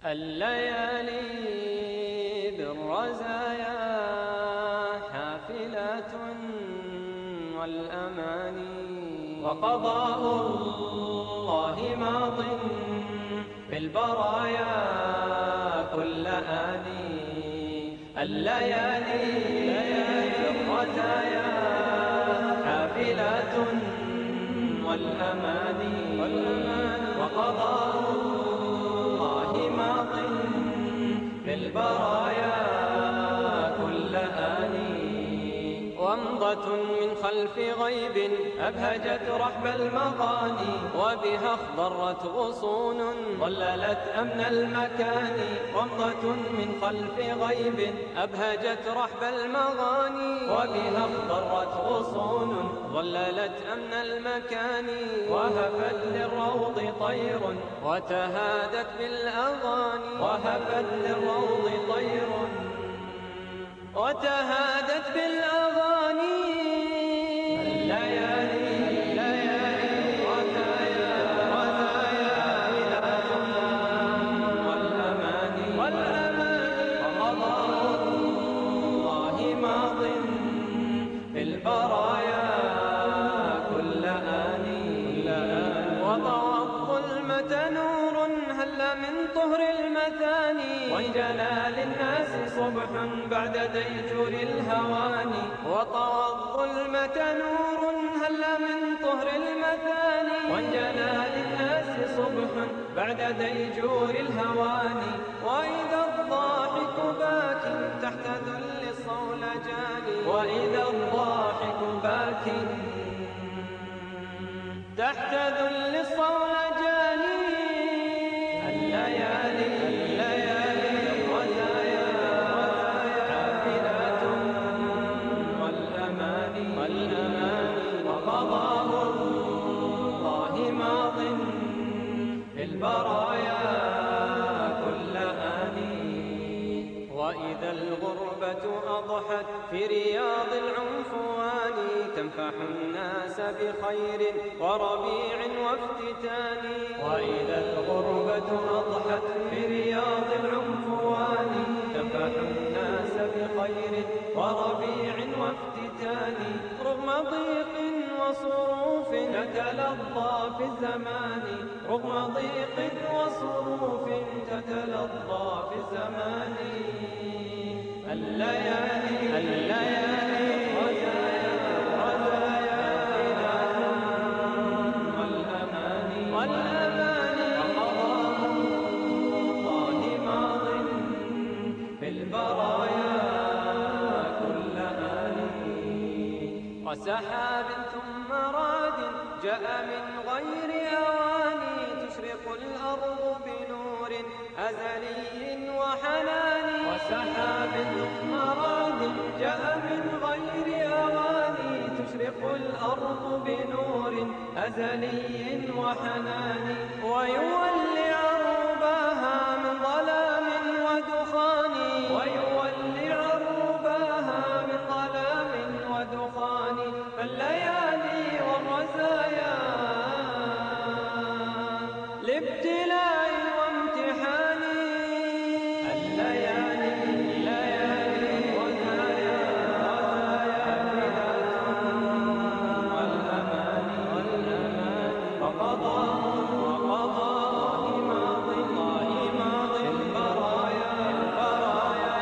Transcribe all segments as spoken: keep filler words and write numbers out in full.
الليالي بالرزايا حافلات والأماني، وقضاء الله ماض في البرايا كل آني. الليالي بالرزايا حافلات والأماني، وقضاء الله ماض في البرايا كل آني. ومضة من خلف غيب أبهجت رحب المغاني، وبها اخضرت غصون ظللت أمن المكان. ومضة من خلف غيب أبهجت رحب المغاني، وبها اخضرت غصون ظللت أمن المكان. وهفت للروض طير وتهادت بالأغاني، وهفت للروض طير وتهادت بالأغاني. الليالي الليالي رزايا رزايا حافلات والأماني والأماني، وقضاء الله ماض في البرايا كل آني. وطوى الظلمة نور هل من طهر المثاني، وانجلى للناس صبح بعد ديجور الهواني. وطوى الظلمة نور هل من طهر المثاني، وانجلى للناس صبح بعد ديجور الهواني. وإذا الضاحك باك تحت ذل الصولجان، وإذا الضاحك باك تحت ذل الصولجان. الليالي الليالي رزايا حافلات والأماني والأماني، وقضاء الله ماض في البرايا كل آني. وإذا الغربة أضحت في رياض العنفوان، تنفح الناس بخير وربيع وافتتان. وإذا الغربة أضحت في رياض العنفوان، تنفح الناس بخير وربيع وافتتان. رغم ضيق وصروف تتلظى في الزمان، رغم ضيق وصروف تتلظى في الزمان. الليالي الليالي رزايا رزايا والأماني والأماني، وقضاء الله ماض في البرايا كل آني. وسحاب ثم راد جاء من غير أواني، تشرق الأرض بنور أزلي وحنان. وسحاب ثم راد جاء من غير أواني، تشرق الأرض بنور أزلي وحنان. ويولي عرباها من ظلام ودخان، ويولي عرباها من ظلام ودخان. فالليالي والرزايا لابتلاء وامتحان. الليالي الليالي رزايا رزايا حافلات والأماني والأماني، وقضاء وقضاء ماض الله ماض البرايا البرايا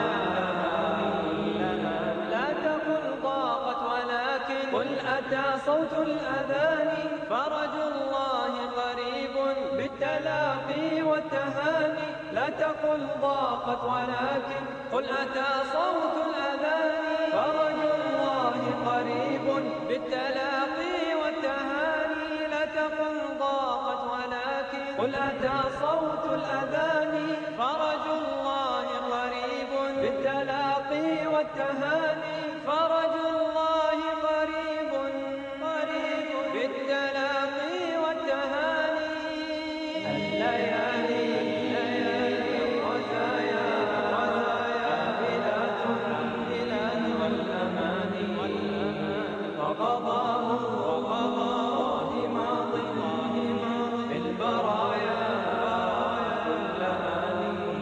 لا تقل ضاقت ولكن قل أتى صوت الأذان. فرج الله قريب بالتلاقي والتهاني، لا تقل ضاقت ولكن قل أتى صوت الأذان. فرج الله قريب بالتلاقي والتهاني، لا تقل ضاقت ولكن قل أتى صوت الأذان. فرج الله قريب بالتلاقي والتهاني، فرج الله قريب قريب بالتلاقي والتهاني. الليالي الليالي رزايا رزايا حافلات حافلات والأماني والأماني، وقضاء وقضاء ماض الله ماض في البرايا كل آن